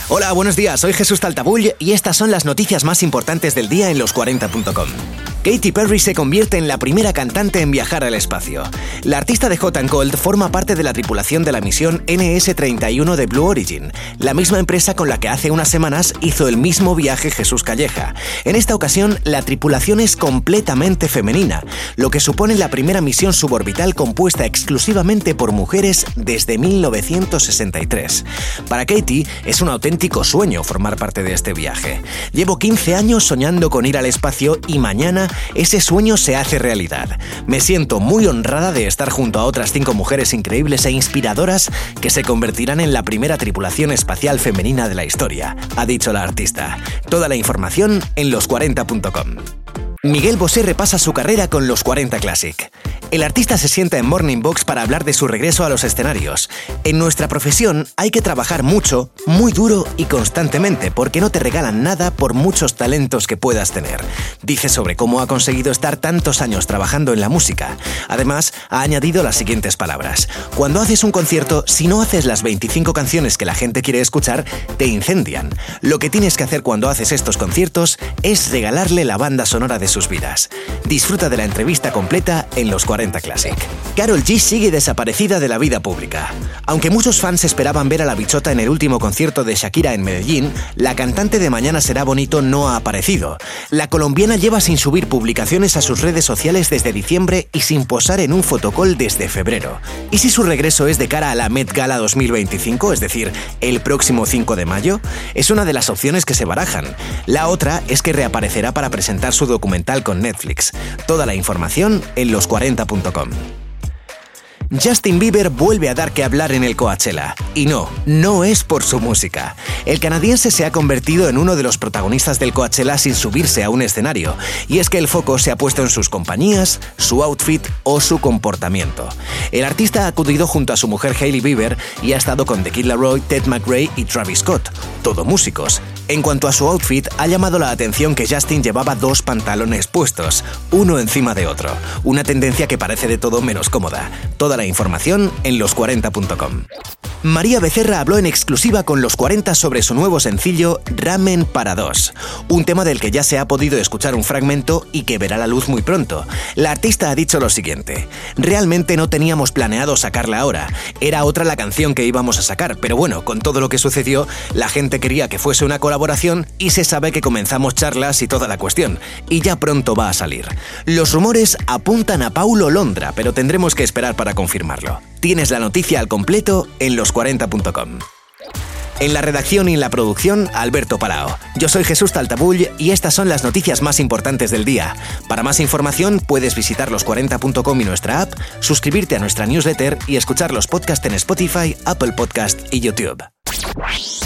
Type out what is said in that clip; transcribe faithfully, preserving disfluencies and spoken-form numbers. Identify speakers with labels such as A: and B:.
A: Hola, buenos días, soy Jesús Taltabull y estas son las noticias más importantes del día en los cuarenta punto com. Katy Perry se convierte en la primera cantante en viajar al espacio. La artista de Hot and Cold forma parte de la tripulación de la misión ene ese treinta y uno de Blue Origin, la misma empresa con la que hace unas semanas hizo el mismo viaje Jesús Calleja. En esta ocasión, la tripulación es completamente femenina, lo que supone la primera misión suborbital compuesta exclusivamente por mujeres desde mil novecientos sesenta y tres. Para Katy, es un auténtico sueño formar parte de este viaje. Llevo quince años soñando con ir al espacio y mañana ese sueño se hace realidad. Me siento muy honrada de estar junto a otras cinco mujeres increíbles e inspiradoras que se convertirán en la primera tripulación espacial femenina de la historia, ha dicho la artista. Toda la información en los cuarenta punto com. Miguel Bosé repasa su carrera con los cuarenta Classic. El artista se sienta en Morning Box para hablar de su regreso a los escenarios. En nuestra profesión hay que trabajar mucho, muy duro y constantemente porque no te regalan nada por muchos talentos que puedas tener. Dice sobre cómo ha conseguido estar tantos años trabajando en la música. Además, ha añadido las siguientes palabras. Cuando haces un concierto, si no haces las veinticinco canciones que la gente quiere escuchar, te incendian. Lo que tienes que hacer cuando haces estos conciertos es regalarle la banda sonora de sus vidas. Disfruta de la entrevista completa en los cuarenta Classic. Karol G sigue desaparecida de la vida pública. Aunque muchos fans esperaban ver a la bichota en el último concierto de Shakira en Medellín, la cantante de Mañana será bonito no ha aparecido. La colombiana lleva sin subir publicaciones a sus redes sociales desde diciembre y sin posar en un fotocall desde febrero. ¿Y si su regreso es de cara a la Met Gala dos mil veinticinco, es decir, el próximo cinco de mayo? Es una de las opciones que se barajan. La otra es que reaparecerá para presentar su documental con Netflix. Toda la información en los cuarenta punto com. Justin Bieber vuelve a dar que hablar en el Coachella. Y no, no es por su música. El canadiense se ha convertido en uno de los protagonistas del Coachella sin subirse a un escenario. Y es que el foco se ha puesto en sus compañías, su outfit o su comportamiento. El artista ha acudido junto a su mujer Hailey Bieber y ha estado con The Kid Laroi, Ted McRae y Travis Scott, todo músicos. En cuanto a su outfit, ha llamado la atención que Justin llevaba dos pantalones puestos, uno encima de otro. Una tendencia que parece de todo menos cómoda. Toda la información en los cuarenta punto com. María Becerra habló en exclusiva con los cuarenta sobre su nuevo sencillo Ramen para dos, un tema del que ya se ha podido escuchar un fragmento y que verá la luz muy pronto. La artista ha dicho lo siguiente: realmente no teníamos planeado sacarla ahora, era otra la canción que íbamos a sacar, pero bueno, con todo lo que sucedió, la gente quería que fuese una colaboración y se sabe que comenzamos charlas y toda la cuestión, y ya pronto va a salir. Los rumores apuntan a Paulo Londra, pero tendremos que esperar para confirmarlo. Tienes la noticia al completo en los cuarenta punto com. En la redacción y en la producción, Alberto Palao. Yo soy Jesús Taltabull y estas son las noticias más importantes del día. Para más información puedes visitar los cuarenta punto com y nuestra app, suscribirte a nuestra newsletter y escuchar los podcasts en Spotify, Apple Podcast y YouTube.